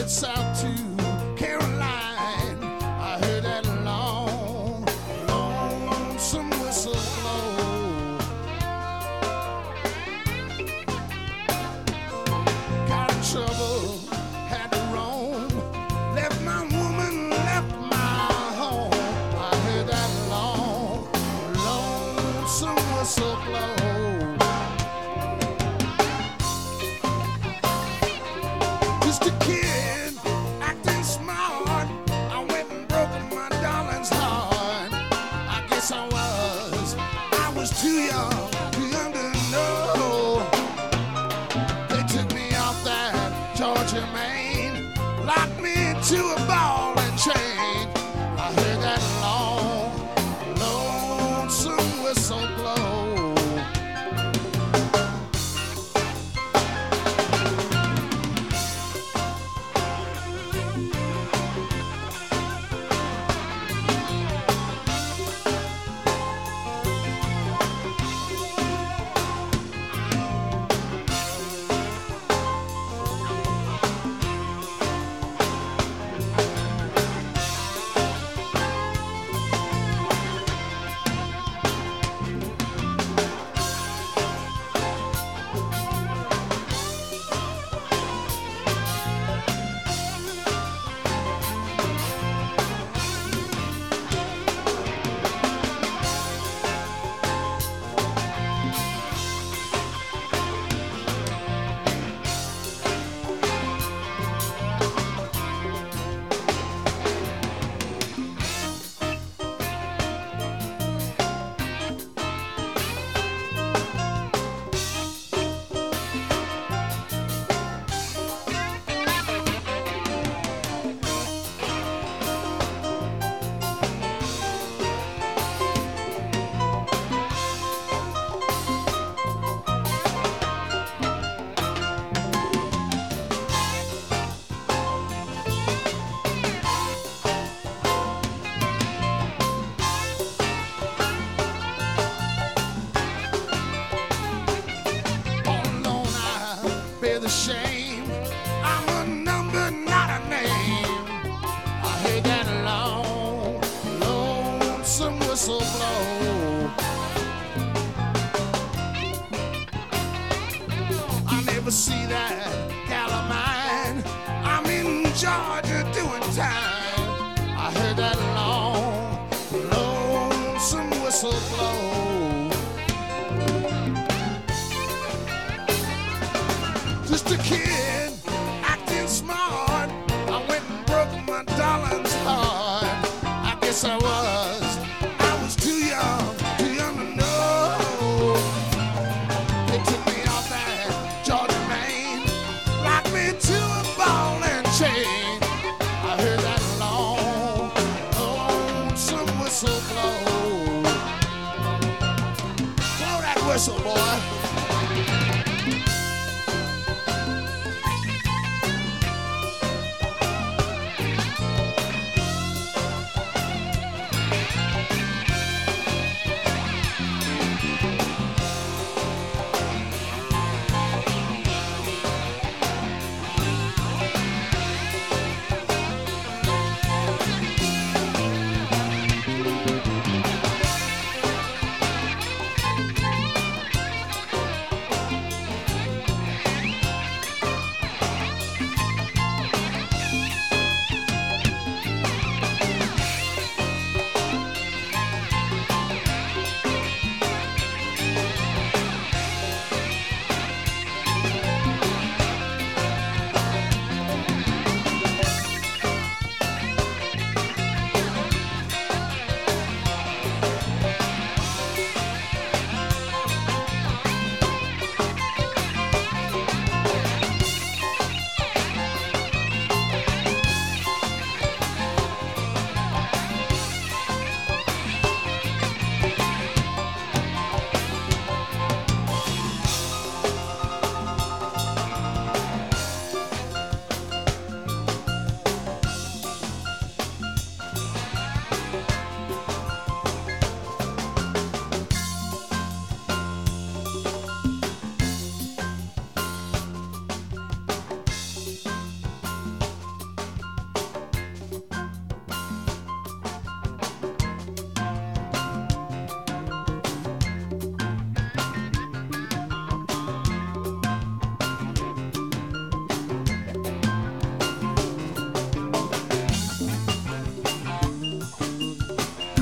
south to Caroline. I heard that long, lonesome whistle blow. Got in trouble, had to roam, left my woman, left my home. I heard that long, lonesome whistle blow. Just a kid, acting smart, I went and broke my darling's heart. I guess I was too young to know. They took me off that Georgia Main, locked me into a ball and chain. I heard that long, lonesome whistle blow. The shame, I'm a number, not a name. I heard that long, lonesome whistle blow. I never see that gal of mine, I'm in Georgia doing time. I heard that long, lonesome whistle blow. Just a kid